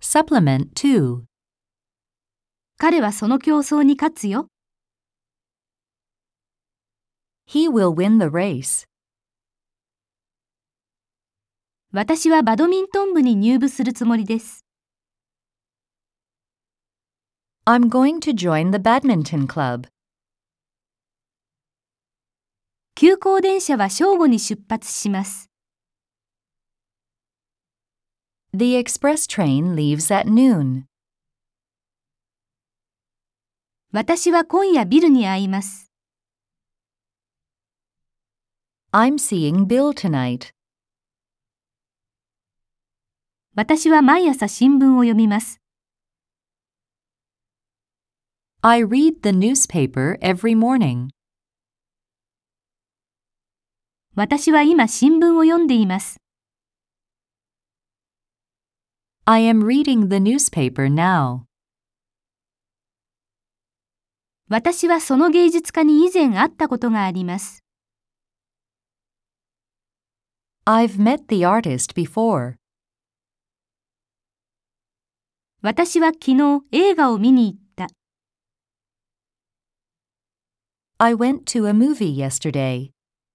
Supplement 2. 彼はその競争に勝つよ。 He will win the race. 私はバドミントン部に入部するつもりです。 I'm going to join the badminton club. 急行電車は正午に出発します。 The express train leaves at noon. 私は今夜ビルに会います。 I'm seeing Bill tonight. 私は毎朝新聞を読みます。 I read the newspaper every morning. 私は今新聞を読んでいます。 I am reading the newspaper now. 私はその芸術家に以前会ったことがあります。 I've met the artist before. 私は昨日映画を見に行った。 I went to a movie yesterday.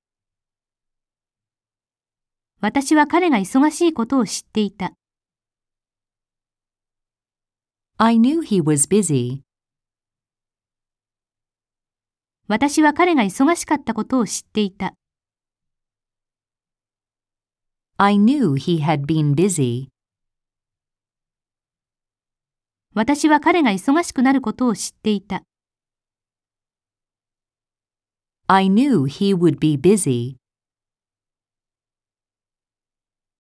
私は彼が忙しいことを知っていた。 I knew he was busy. 私は彼が忙しかったことを知っていた。 I knew he had been busy. 私は彼が忙しくなることを知っていた。 I knew he would be busy.